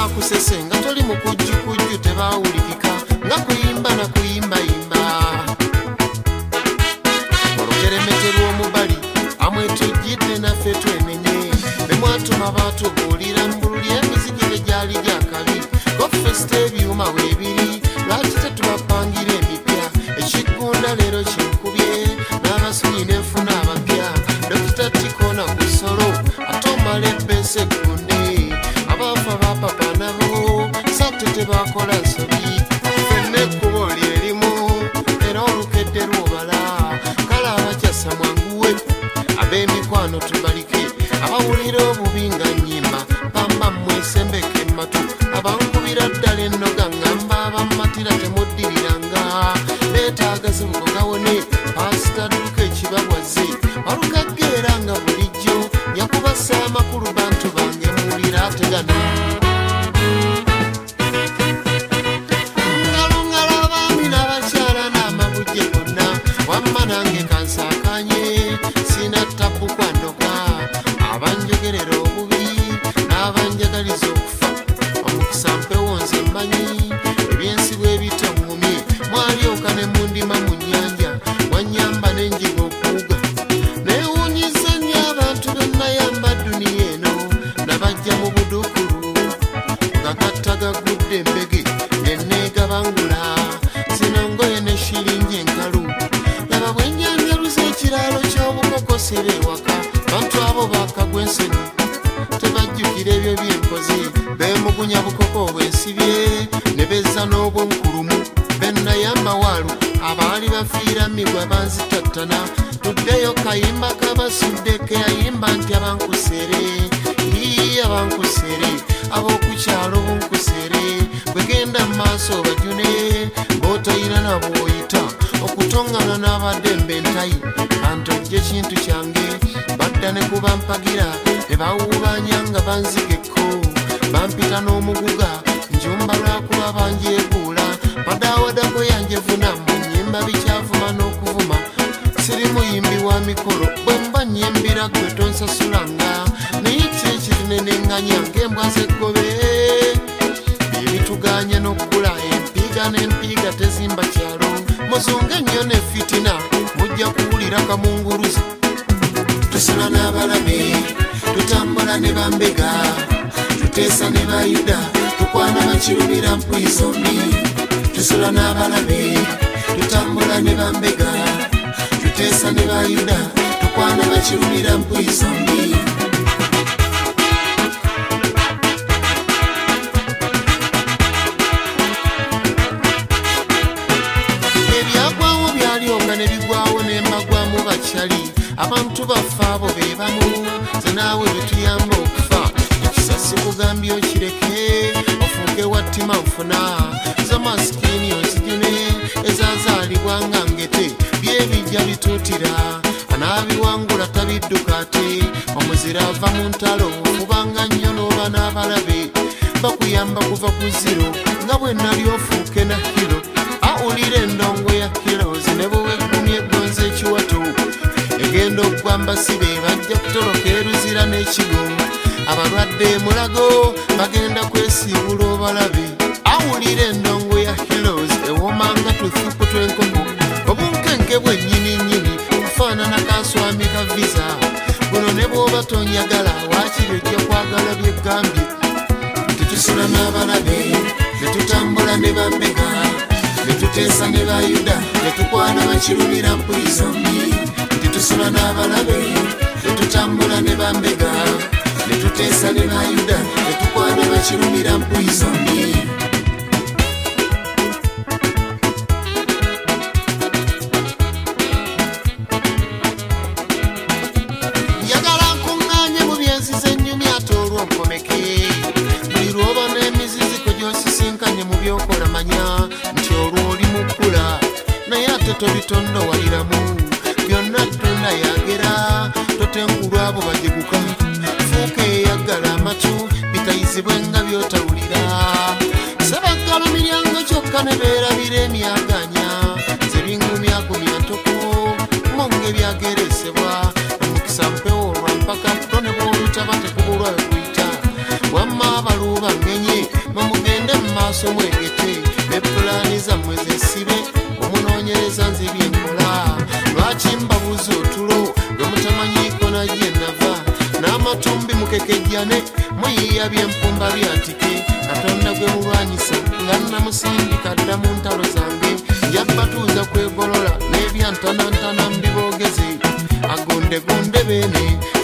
bakusesenga toli mukujjukujju tebawulikika nga kuyimba na kuyimbayimba olukeremete lw'omubali amwetujjidde naffe twenenye bemwatuma batubuulira mbululi emiziki gye gyali gyakabi gofesita ebyuma weebiri lwaki tetubapangira emipya ekiggunda leero kinkubye n'abasunyi n'enfuna abapya dokita tikona kusolo ate omala ebbesa eggunde abaafa bapapa nabo sate tebakola nsobi fenna ekkubo lyerimu era olukedde lwobala kale abakyasa mwanguwe ab'emikwano tubalike abawulira obubi nga nnyimba bamba mwesembeke matu abankubira ddala ennoga ngamba abammatira temuddiriranga beetaaga zibugogawone pasita duka ekibabwaze walukageera nga bulijjo yakubassa amakulu bantu bange muwulira ategano ngalungala abaami n'abakyala n'amabujje gonna wamma nange kansaakanye sina ttabu kwandoga abanjogerera obubi n'abanjagaliza okufa omukisa mpewo nze mmanyi ebyensibu ebitaŋŋumye mwalyoka ne mundima mu nnyanja wanyamba n'enjiga okuwuga neewuunyiza nnyo abantu bennayamba duniya eno nabajja mu budukulu gagatta gagudde embege nenneegabangula zino ngoye ne shiringi enkalu laba bwe njanjaluza ekiraalo ky'obukokosera ewaka bantu abo bakagwa enseni tebajjukira ebyo byenkoze beemugunya bukoko obwensibye ne bezza n'obwenkulumu bennayamba waalu abaali bafiira migwa banzitattana tuddeyo kayimba kabasudde keyayimba nti abankusere abankusere ab'okukyalo bunkusere bwegenda mu maaso bajune b'otoyina na bw'oyita okutongana n'abadembe entayi antojje kintu kyange badda ne kubampagira ne bawuubanya nga banzigekko bampita n'omuguga njumba lwakuba banjeeguula padaawadako yanjevuna mu nnyimba bikyavuma n'okuvuma siri muyimbi wa mikolo bwe mba nnyimbira gwe tonsasulanga naye kyekirinenenganya ng'embwa z'eggobe bye bituganya n'okkula empiiga n'empiiga tezimba kyalo muzunga ennyo ne fitina mujja kuwulira kamunguruzi tusula n'abalabe tutambula ne bambega tuteesa ne bayuda tukwana bakirumira mpwisombi tusula n'abalabe tutambula ne bambega tuteesa ne bayuda tukwana bakirumira mpwisombi ebyagwawo byalyoka ne bigwawo ne mbagwamu bakyali abantu baffe abo be bamu ze naawe betuyamba okufa ekisasi kugambye okireke ofuuke wattima nfuna zamasikini ozijune ezazaalibwa nga ngete byebijja bituutira anaabiwangula tabidduka ate omuzira ava mu ntalo kubanga nnyo n'oba n'abalabe bakuyamba kuva ku ziro nga bwe nali ofuuke na hiro awulira endongo ya hirozi ne bweweggumya eggonza ekiwato egenda okugwamba sibe bajja kutoloka eruzira n'ekigo abalwadde emulago bagenda kwesiibula obalabe awulira endongo ya heroes ewomanga tuthuku tw'enkoko obunkenke bwennyini kufaanana kaswami ka visa guno ne bw'oba tonyagala waakiri ojja kwagala byeggambye tetusula n'abalabe ne tutambula ne bambega ne tuteesa ne bayuda ne tukwana bakirumira mpwisombi tusula n'abalabe ne tutambula ne bambega ne tuteesa ne bayuda ne tukwana bakirumira mpwisombi njagala nkuŋŋaanye mu byenzize ennyumi ate olw'onkomeke buli lw'oba n'emiziziko gy'osisinkanye mu byokola manya nti olwo oli mukkula naye ate tobitondowaliramu byonna tunda yagera totengulwa abo bajeguka fuuka eyaggala amatu bitayizibwe nga byotawulira sabaggalo miryango kyokka ne beerabira emyaganya zebingumyagumya ntoko monge byageresebwa omukisa mpewo olwampaka to ne bwolutaba tekubulwa ekuyita wamma abaluba ngenye maaso mwegete ne pulaani zammwe zesibe omunoonyereza nze byenkola lwaki mbabuza otulo gwe mutamanyiiko nagye nava n'amatumbi mukekejjane muyiiya byempumba byatike katonda gwe mulwanyisa nga nnamusindika dda mu ntalo zange njabatuuza kwegolola n'ebyantanantana mbiboogeze agondegonde beene